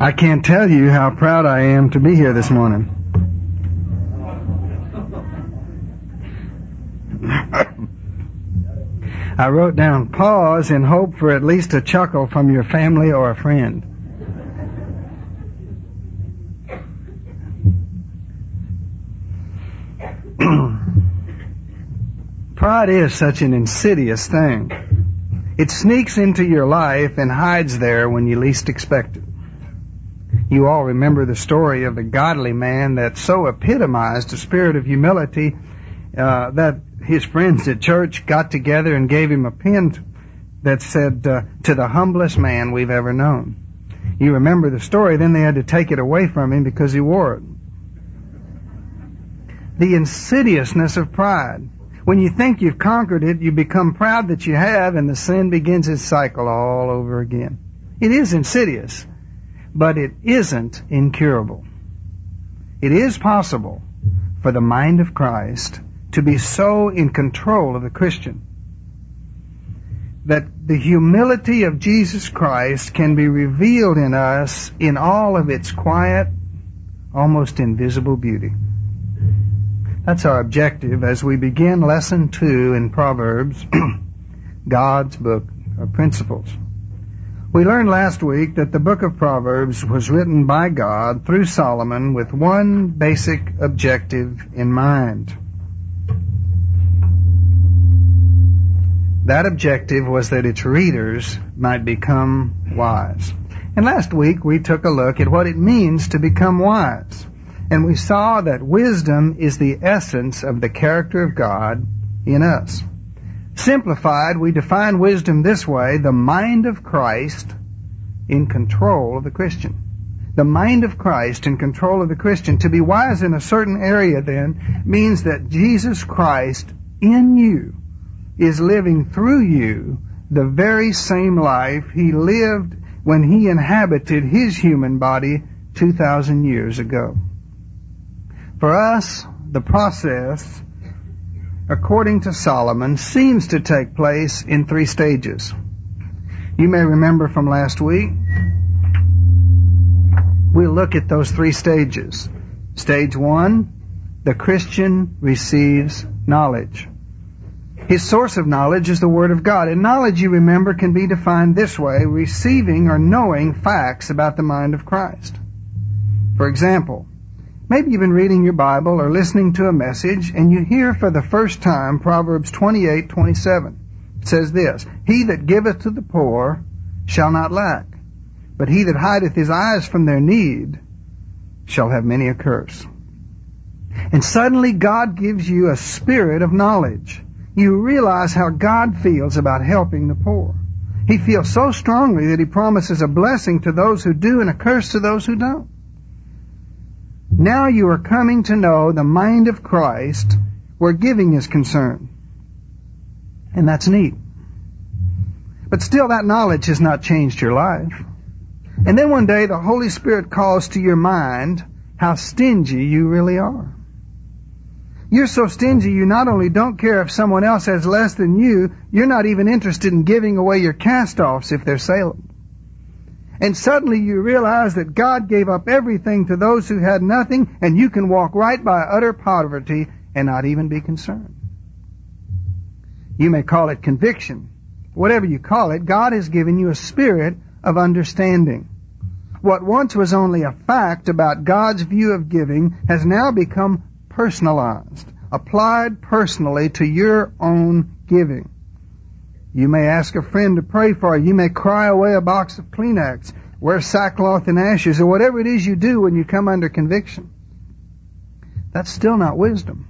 I can't tell you how proud I am to be here this morning. I wrote down pause in hope for at least a chuckle from your family or a friend. Pride is such an insidious thing. It sneaks into your life and hides there when you least expect it. You all remember the story of the godly man that so epitomized the spirit of humility that his friends at church got together and gave him a pin that said, to the humblest man we've ever known. You remember the story, then they had to take it away from him because he wore it. The insidiousness of pride. When you think you've conquered it, you become proud that you have, and the sin begins its cycle all over again. It is insidious, but it isn't incurable. It is possible for the mind of Christ to be so in control of the Christian that the humility of Jesus Christ can be revealed in us in all of its quiet, almost invisible beauty. That's our objective as we begin Lesson 2 in Proverbs, God's book of principles. We learned last week that the book of Proverbs was written by God through Solomon with one basic objective in mind. That objective was that its readers might become wise. And last week we took a look at what it means to become wise. And we saw that wisdom is the essence of the character of God in us. Simplified, we define wisdom this way: the mind of Christ in control of the Christian. The mind of Christ in control of the Christian. To be wise in a certain area, then, means that Jesus Christ in you is living through you the very same life He lived when He inhabited His human body 2,000 years ago. For us, the process, according to Solomon, seems to take place in 3 stages. You may remember from last week, we'll look at those 3 stages. Stage 1, the Christian receives knowledge. His source of knowledge is the Word of God. And knowledge, you remember, can be defined this way: receiving or knowing facts about the mind of Christ. For example, maybe you've been reading your Bible or listening to a message, and you hear for the first time Proverbs 28:27. It says this: He that giveth to the poor shall not lack, but he that hideth his eyes from their need shall have many a curse. And suddenly God gives you a spirit of knowledge. You realize how God feels about helping the poor. He feels so strongly that He promises a blessing to those who do and a curse to those who don't. Now you are coming to know the mind of Christ where giving is concerned. And that's neat. But still, that knowledge has not changed your life. And then one day the Holy Spirit calls to your mind how stingy you really are. You're so stingy you not only don't care if someone else has less than you, you're not even interested in giving away your cast-offs if they're saleable. And suddenly you realize that God gave up everything to those who had nothing, and you can walk right by utter poverty and not even be concerned. You may call it conviction. Whatever you call it, God has given you a spirit of understanding. What once was only a fact about God's view of giving has now become personalized, applied personally to your own giving. You may ask a friend to pray for you. You may cry away a box of Kleenex, wear sackcloth and ashes, or whatever it is you do when you come under conviction. That's still not wisdom.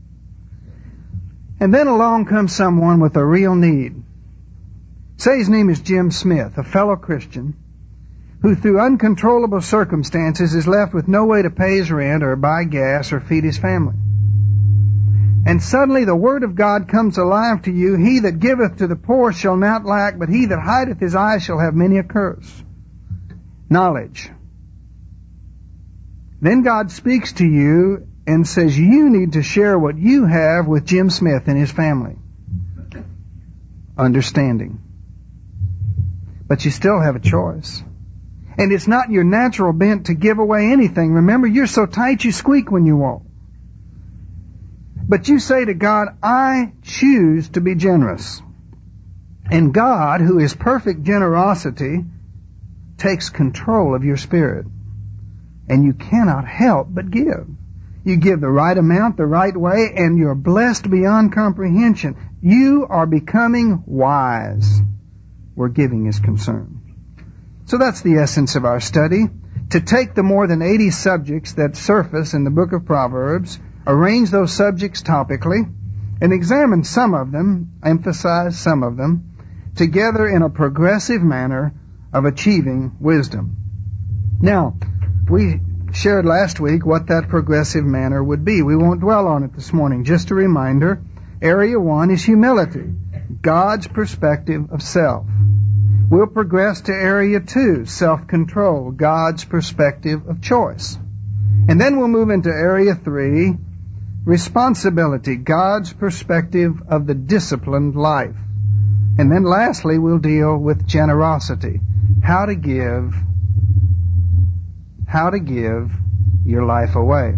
And then along comes someone with a real need. Say his name is Jim Smith, a fellow Christian, who through uncontrollable circumstances is left with no way to pay his rent or buy gas or feed his family. And suddenly the Word of God comes alive to you: He that giveth to the poor shall not lack, but he that hideth his eyes shall have many a curse. Knowledge. Then God speaks to you and says you need to share what you have with Jim Smith and his family. Understanding. But you still have a choice. And it's not your natural bent to give away anything. Remember, you're so tight you squeak when you walk. But you say to God, I choose to be generous. And God, who is perfect generosity, takes control of your spirit. And you cannot help but give. You give the right amount, the right way, and you're blessed beyond comprehension. You are becoming wise where giving is concerned. So that's the essence of our study. To take the more than 80 subjects that surface in the book of Proverbs, arrange those subjects topically, and examine some of them, emphasize some of them, together in a progressive manner of achieving wisdom. Now, we shared last week what that progressive manner would be. We won't dwell on it this morning. Just a reminder, area 1 is humility, God's perspective of self. We'll progress to area 2, self-control, God's perspective of choice. And then we'll move into area 3, responsibility, God's perspective of the disciplined life. And then lastly, we'll deal with generosity, how to give your life away.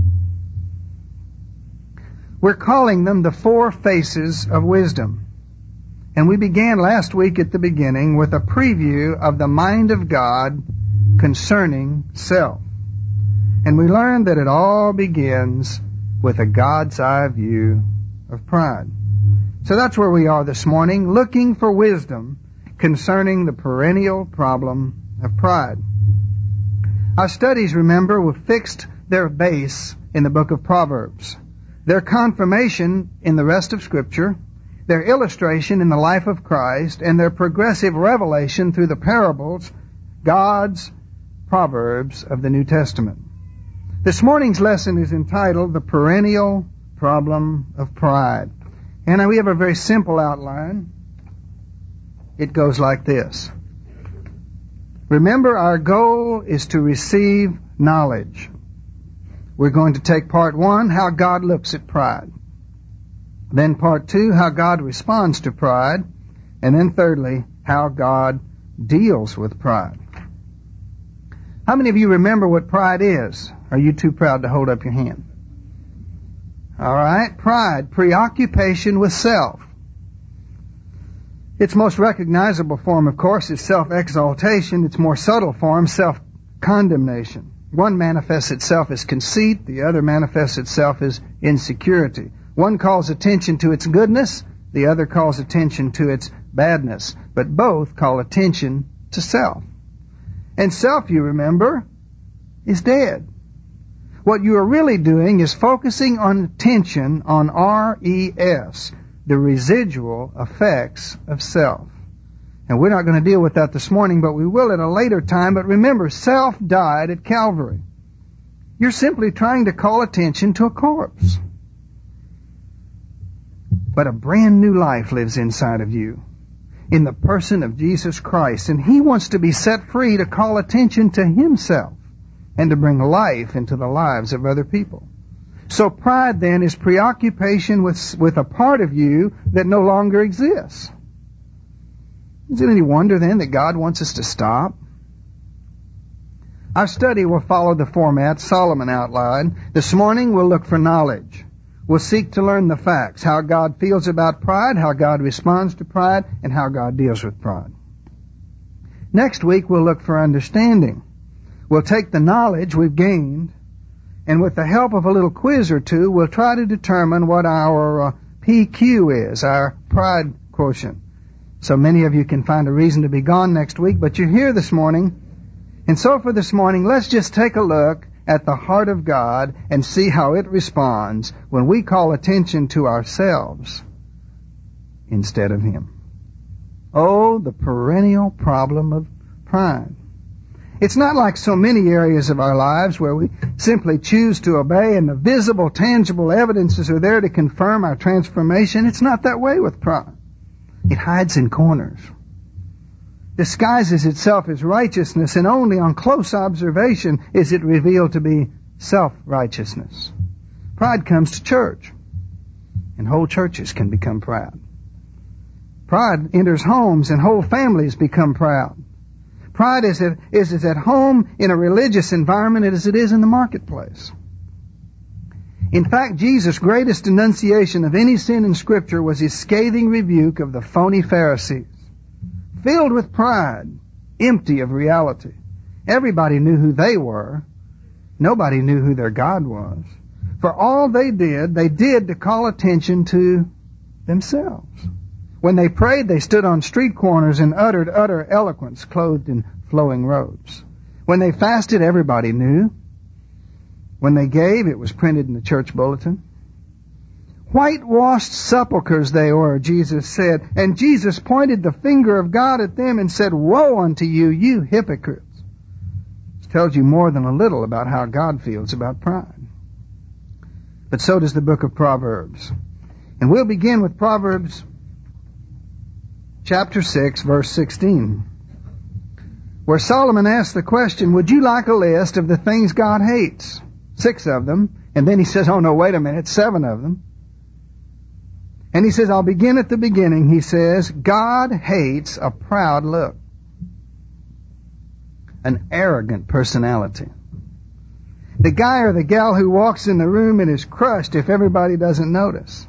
We're calling them the 4 faces of wisdom. And we began last week at the beginning with a preview of the mind of God concerning self. And we learned that it all begins with a God's eye view of pride. So that's where we are this morning, looking for wisdom concerning the perennial problem of pride. Our studies, remember, were fixed their base in the book of Proverbs, their confirmation in the rest of Scripture, their illustration in the life of Christ, and their progressive revelation through the parables, God's Proverbs of the New Testament. This morning's lesson is entitled The Perennial Problem of Pride. And we have a very simple outline. It goes like this. Remember, our goal is to receive knowledge. We're going to take part 1, how God looks at pride. Then part 2, how God responds to pride. And then thirdly, how God deals with pride. How many of you remember what pride is? Are you too proud to hold up your hand? All right. Pride, preoccupation with self. Its most recognizable form, of course, is self-exaltation. Its more subtle form, self-condemnation. One manifests itself as conceit. The other manifests itself as insecurity. One calls attention to its goodness. The other calls attention to its badness. But both call attention to self. And self, you remember, is dead. What you are really doing is focusing on attention on RES, the residual effects of self. And we're not going to deal with that this morning, but we will at a later time. But remember, self died at Calvary. You're simply trying to call attention to a corpse. But a brand new life lives inside of you, in the person of Jesus Christ. And He wants to be set free to call attention to Himself and to bring life into the lives of other people. So pride then is preoccupation with a part of you that no longer exists. Is it any wonder then that God wants us to stop? Our study will follow the format Solomon outlined. This morning we'll look for knowledge. We'll seek to learn the facts, how God feels about pride, how God responds to pride, and how God deals with pride. Next week we'll look for understanding. We'll take the knowledge we've gained, and with the help of a little quiz or two, we'll try to determine what our PQ is, our pride quotient. So many of you can find a reason to be gone next week, but you're here this morning. And so for this morning, let's just take a look at the heart of God and see how it responds when we call attention to ourselves instead of Him. Oh, the perennial problem of pride. It's not like so many areas of our lives where we simply choose to obey and the visible, tangible evidences are there to confirm our transformation. It's not that way with pride. It hides in corners, disguises itself as righteousness, and only on close observation is it revealed to be self-righteousness. Pride comes to church, and whole churches can become proud. Pride enters homes, and whole families become proud. Pride is as at home in a religious environment as it is in the marketplace. In fact, Jesus' greatest denunciation of any sin in Scripture was his scathing rebuke of the phony Pharisees, filled with pride, empty of reality. Everybody knew who they were. Nobody knew who their God was. For all they did to call attention to themselves. When they prayed, they stood on street corners and uttered utter eloquence, clothed in flowing robes. When they fasted, everybody knew. When they gave, it was printed in the church bulletin. Whitewashed sepulchres they were, Jesus said. And Jesus pointed the finger of God at them and said, "Woe unto you, you hypocrites." This tells you more than a little about how God feels about pride. But so does the book of Proverbs. And we'll begin with Proverbs chapter 6, verse 16, where Solomon asks the question, would you like a list of the things God hates? 6 of them. And then he says, oh no, wait a minute, 7 of them. And he says, I'll begin at the beginning. He says, God hates a proud look, an arrogant personality. The guy or the gal who walks in the room and is crushed if everybody doesn't notice.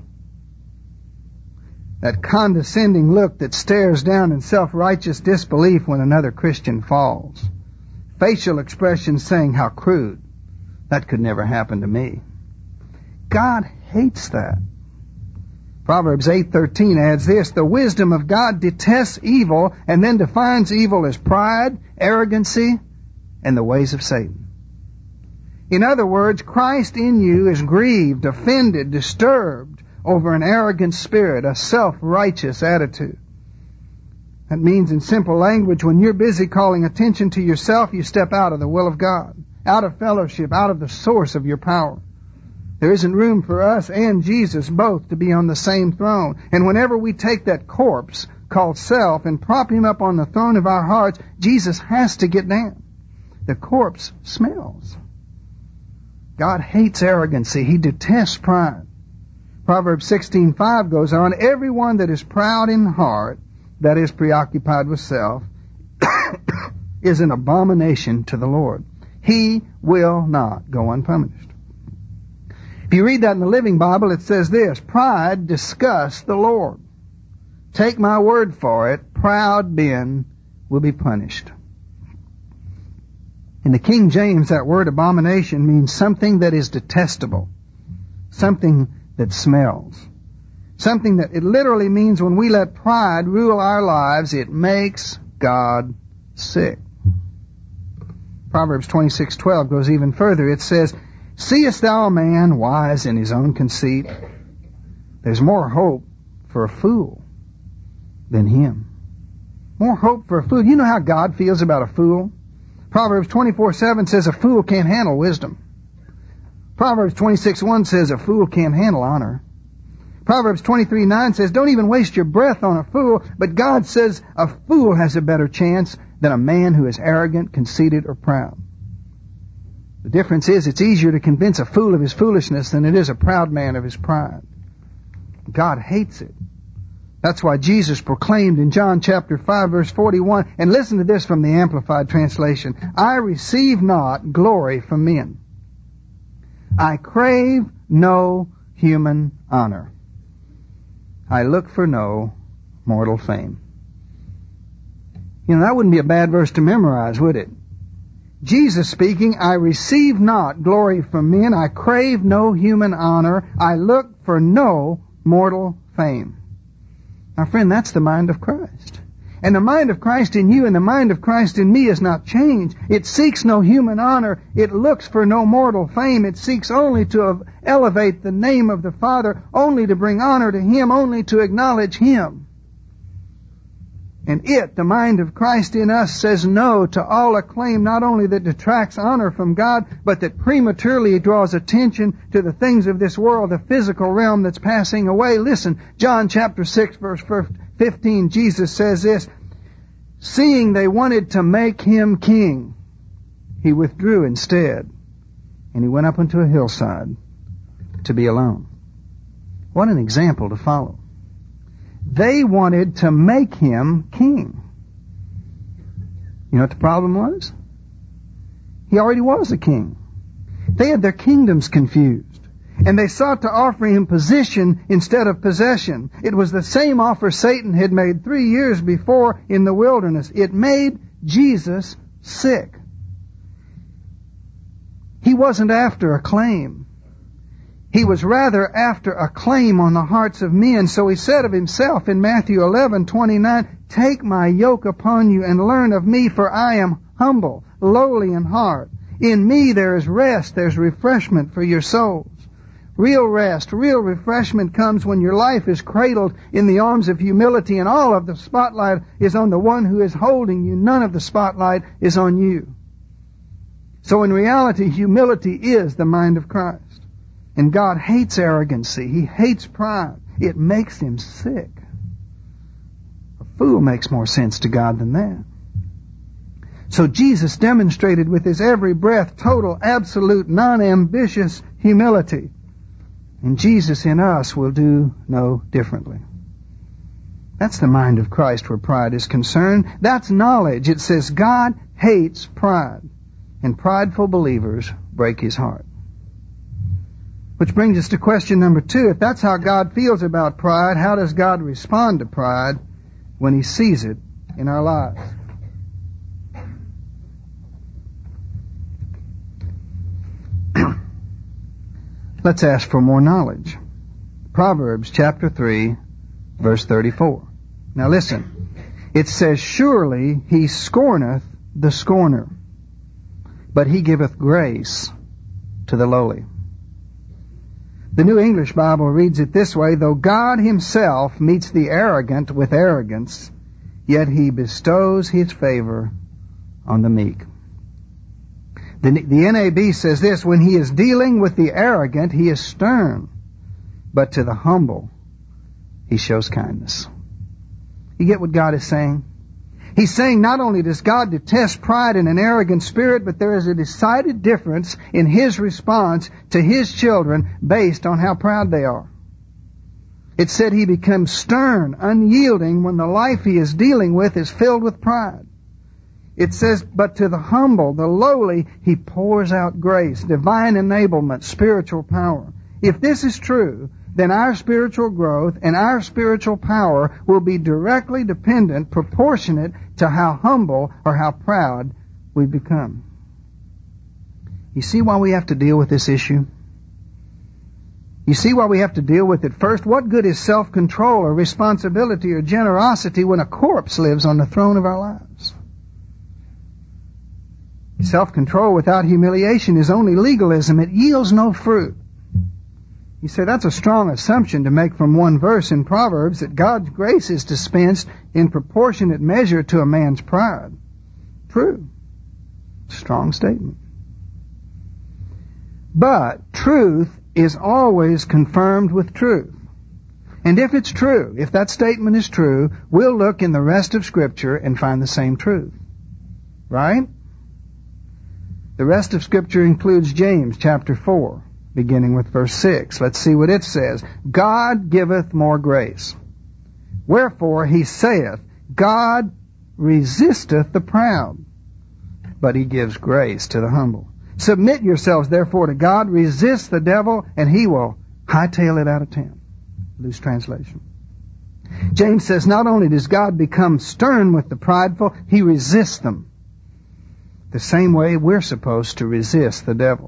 That condescending look that stares down in self-righteous disbelief when another Christian falls. Facial expressions saying, how crude. That could never happen to me. God hates that. Proverbs 8:13 adds this, the wisdom of God detests evil and then defines evil as pride, arrogancy, and the ways of Satan. In other words, Christ in you is grieved, offended, disturbed over an arrogant spirit, a self-righteous attitude. That means in simple language, when you're busy calling attention to yourself, you step out of the will of God, out of fellowship, out of the source of your power. There isn't room for us and Jesus both to be on the same throne. And whenever we take that corpse called self and prop him up on the throne of our hearts, Jesus has to get down. The corpse smells. God hates arrogancy. He detests pride. Proverbs 16:5 goes on, everyone that is proud in heart, that is preoccupied with self, is an abomination to the Lord. He will not go unpunished. If you read that in the Living Bible, it says this, pride disgusts the Lord. Take my word for it, proud men will be punished. In the King James, that word abomination means something that is detestable, something that smells, something that it literally means when we let pride rule our lives, it makes God sick. Proverbs 26:12 goes even further. It says, seest thou a man wise in his own conceit? There's more hope for a fool than him. More hope for a fool. You know how God feels about a fool? Proverbs 24:7 says a fool can't handle wisdom. Proverbs 26:1 says a fool can't handle honor. Proverbs 23:9 says don't even waste your breath on a fool, but God says a fool has a better chance than a man who is arrogant, conceited, or proud. The difference is it's easier to convince a fool of his foolishness than it is a proud man of his pride. God hates it. That's why Jesus proclaimed in John chapter 5 verse 41, and listen to this from the Amplified Translation, I receive not glory from men. I crave no human honor. I look for no mortal fame. You know, that wouldn't be a bad verse to memorize, would it? Jesus speaking, I receive not glory from men. I crave no human honor. I look for no mortal fame. Now, friend, that's the mind of Christ. And the mind of Christ in you and the mind of Christ in me is not changed. It seeks no human honor. It looks for no mortal fame. It seeks only to elevate the name of the Father, only to bring honor to Him, only to acknowledge Him. And the mind of Christ in us, says no to all acclaim, not only that detracts honor from God, but that prematurely draws attention to the things of this world, the physical realm that's passing away. Listen, John chapter 6, verse 15, Jesus says this, seeing they wanted to make Him king, He withdrew instead, and He went up into a hillside to be alone. What an example to follow. They wanted to make Him king. You know what the problem was? He already was a king. They had their kingdoms confused, and they sought to offer him position instead of possession. It was the same offer Satan had made 3 years before in the wilderness. It made Jesus sick. He wasn't after a claim. He was rather after a claim on the hearts of men. So he said of himself in Matthew 11:29, "Take my yoke upon you and learn of me, for I am humble, lowly in heart. In me there is rest, there's refreshment for your souls." Real rest, real refreshment comes when your life is cradled in the arms of humility and all of the spotlight is on the one who is holding you. None of the spotlight is on you. So in reality, humility is the mind of Christ. And God hates arrogancy. He hates pride. It makes him sick. A fool makes more sense to God than that. So Jesus demonstrated with his every breath total, absolute, non-ambitious humility. And Jesus in us will do no differently. That's the mind of Christ where pride is concerned. That's knowledge. It says God hates pride, and prideful believers break his heart. Which brings us to question number 2. If that's how God feels about pride, how does God respond to pride when he sees it in our lives? Let's ask for more knowledge. Proverbs chapter 3, verse 34. Now listen. It says, "Surely he scorneth the scorner, but he giveth grace to the lowly." The New English Bible reads it this way, "Though God himself meets the arrogant with arrogance, yet he bestows his favor on the meek." The NAB says this, "When he is dealing with the arrogant, he is stern, but to the humble, he shows kindness." You get what God is saying? He's saying not only does God detest pride and an arrogant spirit, but there is a decided difference in his response to his children based on how proud they are. It said he becomes stern, unyielding when the life he is dealing with is filled with pride. It says, but to the humble, the lowly, he pours out grace, divine enablement, spiritual power. If this is true, then our spiritual growth and our spiritual power will be directly dependent, proportionate to how humble or how proud we become. You see why we have to deal with this issue? You see why we have to deal with it first? What good is self-control or responsibility or generosity when a corpse lives on the throne of our lives? Self-control without humiliation is only legalism. It yields no fruit. You say that's a strong assumption to make from one verse in Proverbs, that God's grace is dispensed in proportionate measure to a man's pride. True. Strong statement. But truth is always confirmed with truth. And if it's true, if that statement is true, we'll look in the rest of Scripture and find the same truth. Right? The rest of Scripture includes James chapter 4, beginning with verse 6. Let's see what it says. God giveth more grace. Wherefore he saith, God resisteth the proud, but he gives grace to the humble. Submit yourselves therefore to God, resist the devil, and he will hightail it out of town. Loose translation. James says not only does God become stern with the prideful, he resists them. The same way we're supposed to resist the devil.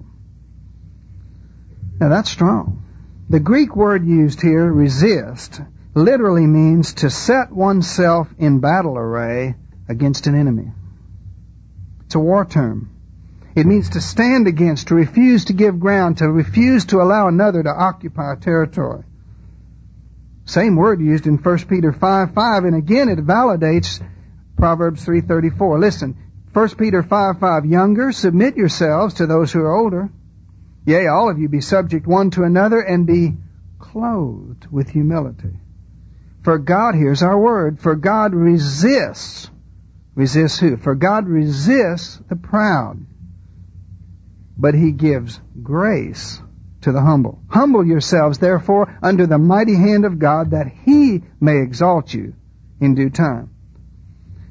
Now that's strong. The Greek word used here, resist, literally means to set oneself in battle array against an enemy. It's a war term. It means to stand against, to refuse to give ground, to refuse to allow another to occupy territory. Same word used in 1 Peter 5:5, and again it validates Proverbs 3:34. Listen, 1 Peter 5:5, younger, submit yourselves to those who are older. Yea, all of you be subject one to another, and be clothed with humility. For God, here's our word, for God resists. Resists who? For God resists the proud, but he gives grace to the humble. Humble yourselves, therefore, under the mighty hand of God, that he may exalt you in due time.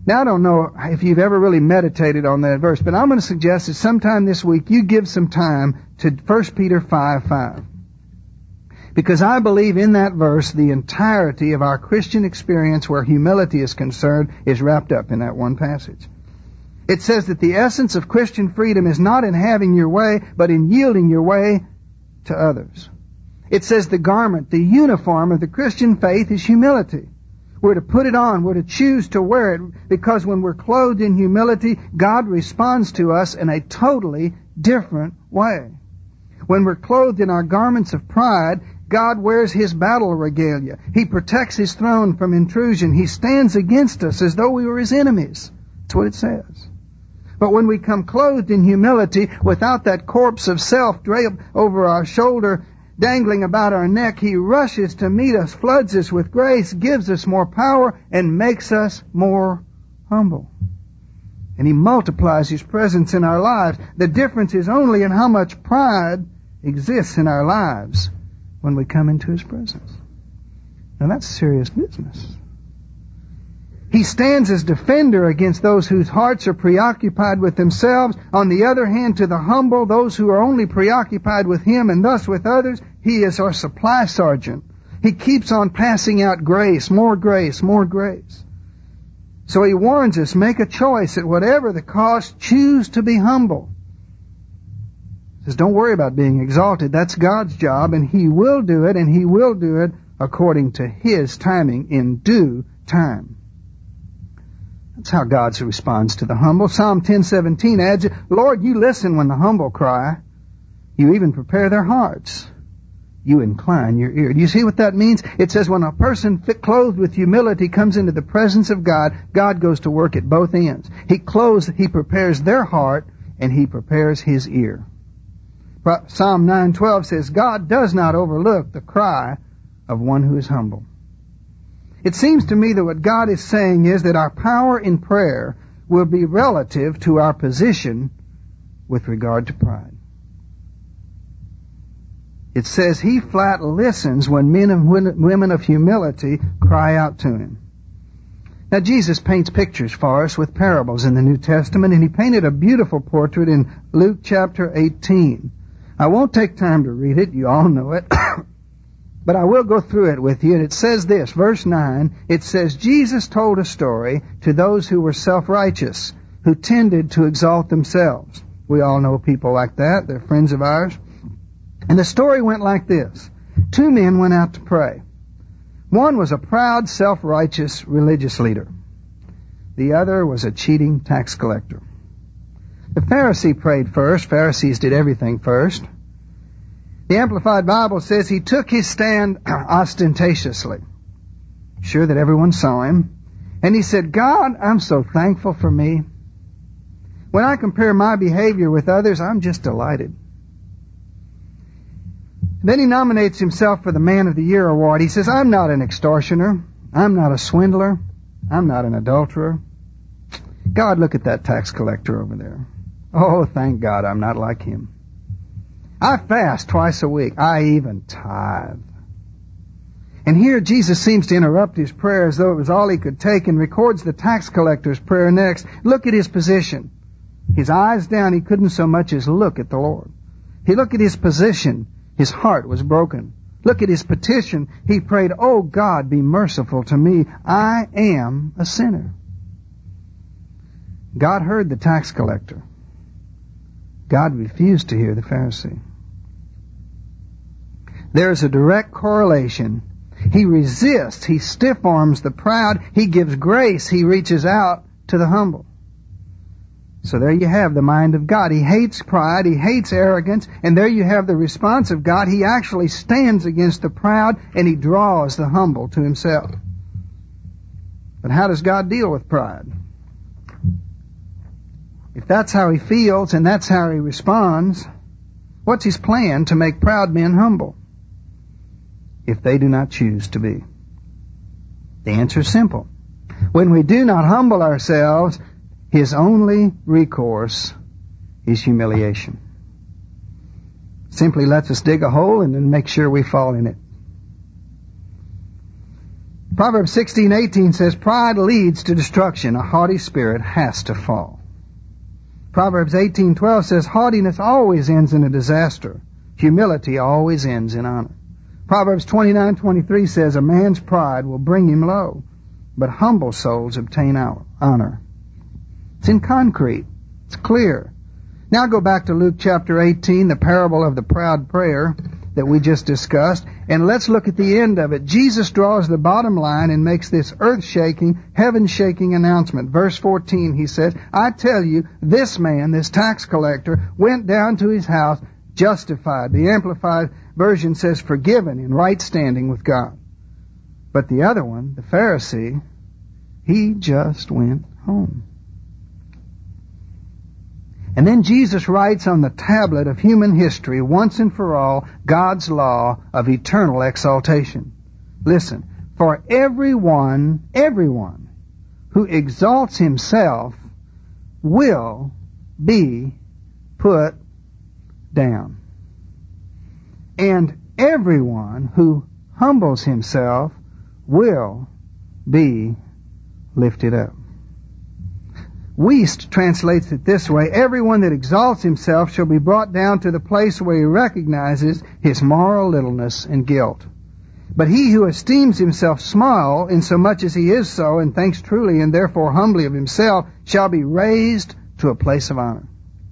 Now, I don't know if you've ever really meditated on that verse, but I'm going to suggest that sometime this week you give some time to 1 Peter 5:5. Because I believe in that verse the entirety of our Christian experience where humility is concerned is wrapped up in that one passage. It says that the essence of Christian freedom is not in having your way, but in yielding your way to others. It says the garment, the uniform of the Christian faith is humility. We're to put it on. We're to choose to wear it, because when we're clothed in humility, God responds to us in a totally different way. When we're clothed in our garments of pride, God wears His battle regalia. He protects His throne from intrusion. He stands against us as though we were His enemies. That's what it says. But when we come clothed in humility, without that corpse of self draped over our shoulder, dangling about our neck, He rushes to meet us, floods us with grace, gives us more power, and makes us more humble. And He multiplies His presence in our lives. The difference is only in how much pride exists in our lives when we come into His presence. Now that's serious business. He stands as defender against those whose hearts are preoccupied with themselves. On the other hand, to the humble, those who are only preoccupied with Him and thus with others, He is our supply sergeant. He keeps on passing out grace, more grace, more grace. So He warns us, make a choice at whatever the cost, choose to be humble. He says, don't worry about being exalted. That's God's job, and He will do it, and He will do it according to His timing in due time. That's how God responds to the humble. Psalm 10:17 adds, Lord, you listen when the humble cry. You even prepare their hearts. You incline your ear. Do you see what that means? It says when a person clothed with humility comes into the presence of God, God goes to work at both ends. He prepares their heart, and He prepares His ear. Psalm 9:12 says, God does not overlook the cry of one who is humble. It seems to me that what God is saying is that our power in prayer will be relative to our position with regard to pride. It says He flat listens when men and women of humility cry out to Him. Now Jesus paints pictures for us with parables in the New Testament, and He painted a beautiful portrait in Luke chapter 18. I won't take time to read it, you all know it. But I will go through it with you, and it says this, verse 9, it says, Jesus told a story to those who were self-righteous, who tended to exalt themselves. We all know people like that. They're friends of ours. And the story went like this. 2 men went out to pray. One was a proud, self-righteous religious leader. The other was a cheating tax collector. The Pharisee prayed first. Pharisees did everything first. The Amplified Bible says he took his stand ostentatiously, sure that everyone saw him, and he said, God, I'm so thankful for me. When I compare my behavior with others, I'm just delighted. Then he nominates himself for the Man of the Year award. He says, I'm not an extortioner. I'm not a swindler. I'm not an adulterer. God, look at that tax collector over there. Oh, thank God I'm not like him. I fast twice a week. I even tithe. And here Jesus seems to interrupt his prayer as though it was all he could take, and records the tax collector's prayer next. Look at his position. His eyes down, he couldn't so much as look at the Lord. He looked at his position. His heart was broken. Look at his petition. He prayed, Oh God, be merciful to me. I am a sinner. God heard the tax collector. God refused to hear the Pharisee. There is a direct correlation. He resists. He stiff-arms the proud. He gives grace. He reaches out to the humble. So there you have the mind of God. He hates pride. He hates arrogance. And there you have the response of God. He actually stands against the proud, and He draws the humble to Himself. But how does God deal with pride? If that's how He feels and that's how He responds, what's His plan to make proud men humble if they do not choose to be? The answer is simple. When we do not humble ourselves, His only recourse is humiliation. Simply lets us dig a hole and then make sure we fall in it. Proverbs 16:18 says, pride leads to destruction. A haughty spirit has to fall. Proverbs 18:12 says, haughtiness always ends in a disaster. Humility always ends in honor. Proverbs 29:23 says, a man's pride will bring him low, but humble souls obtain honor. It's in concrete. It's clear. Now go back to Luke chapter 18, the parable of the proud prayer that we just discussed, and let's look at the end of it. Jesus draws the bottom line and makes this earth-shaking, heaven-shaking announcement. Verse 14, he says, I tell you, this man, this tax collector, went down to his house justified. The Amplified Version says forgiven, in right standing with God. But the other one, the Pharisee, he just went home. And then Jesus writes on the tablet of human history, once and for all, God's law of eternal exaltation. Listen, for everyone who exalts himself will be put down. And everyone who humbles himself will be lifted up. Wuest translates it this way, everyone that exalts himself shall be brought down to the place where he recognizes his moral littleness and guilt. But he who esteems himself small, insomuch as he is so, and thinks truly and therefore humbly of himself, shall be raised to a place of honor.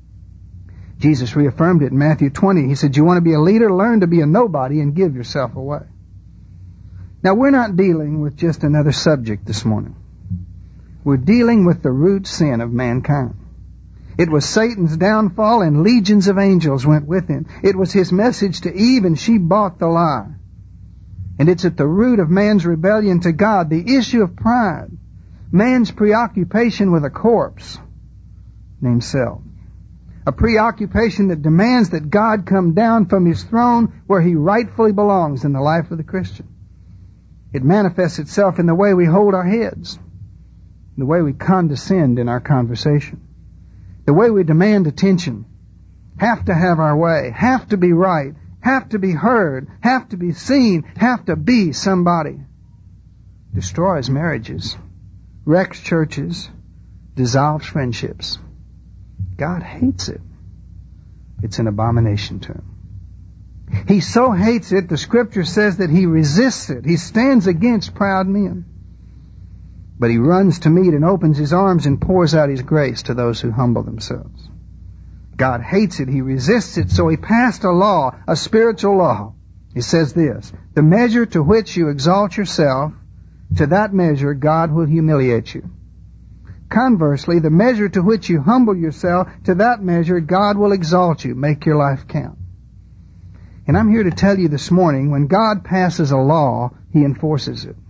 Jesus reaffirmed it in Matthew 20. He said, you want to be a leader? Learn to be a nobody and give yourself away. Now, we're not dealing with just another subject this morning. We're dealing with the root sin of mankind. It was Satan's downfall, and legions of angels went with him. It was his message to Eve, and she bought the lie. And it's at the root of man's rebellion to God, the issue of pride, man's preoccupation with a corpse named self. A preoccupation that demands that God come down from his throne where he rightfully belongs in the life of the Christian. It manifests itself in the way we hold our heads, the way we condescend in our conversation, the way we demand attention, have to have our way, have to be right, have to be heard, have to be seen, have to be somebody. Destroys marriages, wrecks churches, dissolves friendships. God hates it. It's an abomination to him. He so hates it, the Scripture says that he resists it. He stands against proud men. But he runs to meet and opens his arms and pours out his grace to those who humble themselves. God hates it. He resists it. So he passed a law, a spiritual law. He says this, the measure to which you exalt yourself, to that measure God will humiliate you. Conversely, the measure to which you humble yourself, to that measure God will exalt you. Make your life count. And I'm here to tell you this morning, when God passes a law, he enforces it.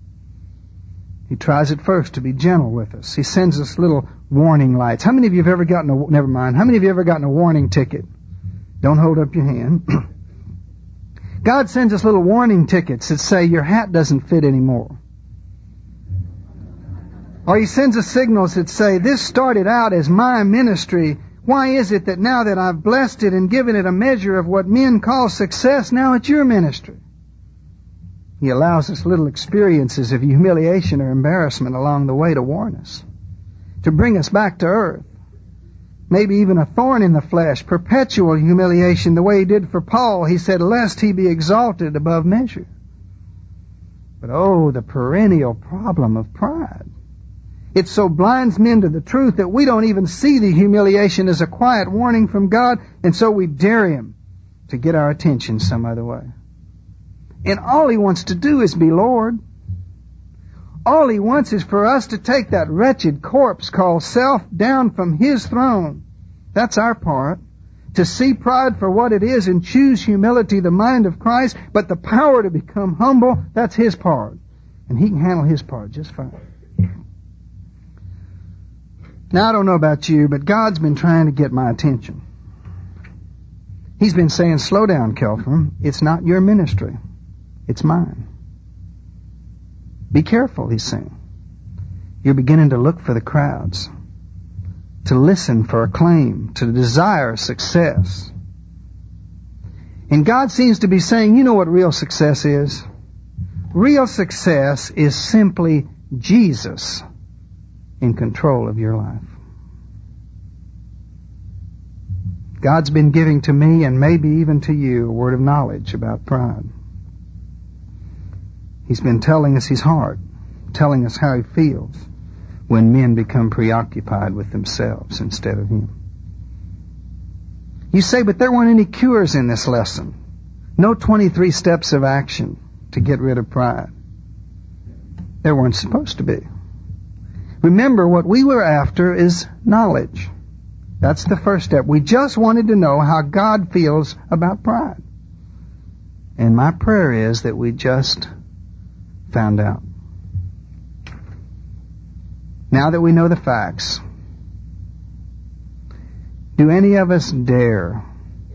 He tries at first to be gentle with us. He sends us little warning lights. How many of you have ever gotten a warning ticket? Don't hold up your hand. God sends us little warning tickets that say your hat doesn't fit anymore. Or he sends us signals that say, this started out as my ministry. Why is it that now that I've blessed it and given it a measure of what men call success, now it's your ministry? He allows us little experiences of humiliation or embarrassment along the way to warn us, to bring us back to earth. Maybe even a thorn in the flesh, perpetual humiliation, the way he did for Paul. He said, lest he be exalted above measure. But oh, the perennial problem of pride. It so blinds men to the truth that we don't even see the humiliation as a quiet warning from God, and so we dare him to get our attention some other way. And all he wants to do is be Lord. All he wants is for us to take that wretched corpse called self down from his throne. That's our part. To see pride for what it is and choose humility, the mind of Christ, but the power to become humble, that's his part. And he can handle his part just fine. Now, I don't know about you, but God's been trying to get my attention. He's been saying, slow down, Kelpham. It's not your ministry. It's mine. Be careful, he's saying. You're beginning to look for the crowds, to listen for acclaim, to desire success. And God seems to be saying, you know what real success is? Real success is simply Jesus in control of your life. God's been giving to me, and maybe even to you, a word of knowledge about pride. He's been telling us His heart, telling us how He feels when men become preoccupied with themselves instead of Him. You say, but there weren't any cures in this lesson. No 23 steps of action to get rid of pride. There weren't supposed to be. Remember, what we were after is knowledge. That's the first step. We just wanted to know how God feels about pride. And my prayer is that we just found out. Now that we know the facts, do any of us dare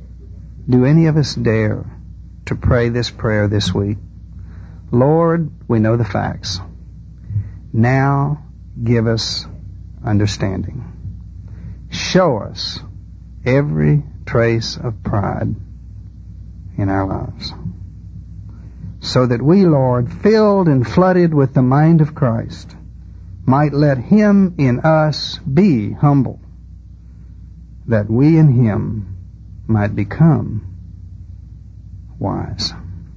to pray this prayer this week? Lord, we know the facts. Now give us understanding. Show us every trace of pride in our lives, so that we, Lord, filled and flooded with the mind of Christ, might let Him in us be humble, that we in Him might become wise.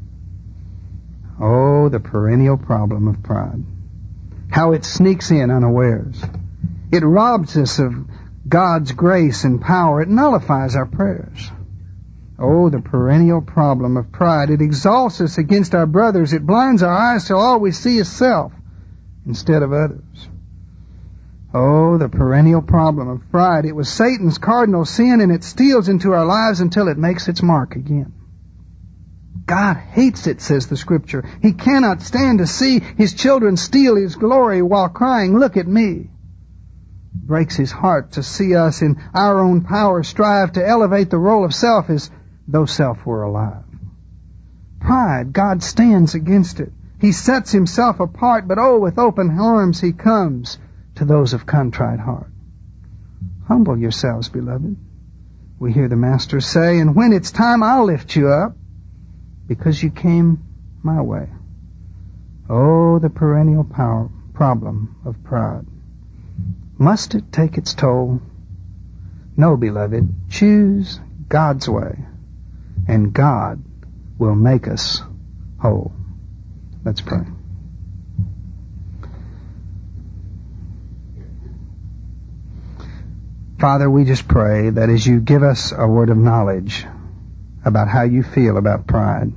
Oh, the perennial problem of pride. How it sneaks in unawares. It robs us of God's grace and power. It nullifies our prayers. Oh, the perennial problem of pride. It exalts us against our brothers. It blinds our eyes till all we see is self instead of others. Oh, the perennial problem of pride. It was Satan's cardinal sin, and it steals into our lives until it makes its mark again. God hates it, says the Scripture. He cannot stand to see His children steal His glory while crying, "Look at me." Breaks His heart to see us in our own power strive to elevate the role of self as though self were alive. Pride, God stands against it. He sets Himself apart, but oh, with open arms He comes to those of contrite heart. Humble yourselves, beloved. We hear the Master say, and when it's time, I'll lift you up, because you came my way. Oh, the perennial problem of pride. Must it take its toll? No, beloved. Choose God's way, and God will make us whole. Let's pray. Father, we just pray that as you give us a word of knowledge about how you feel about pride,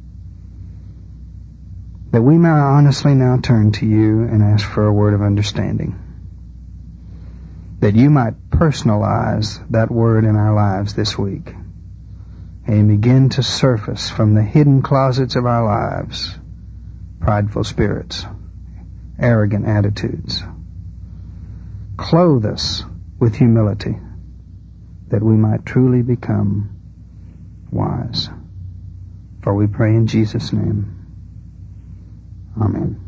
that we may honestly now turn to you and ask for a word of understanding, that you might personalize that word in our lives this week and begin to surface from the hidden closets of our lives prideful spirits, arrogant attitudes. Clothe us with humility, that we might truly become wise. For we pray in Jesus' name. Amen.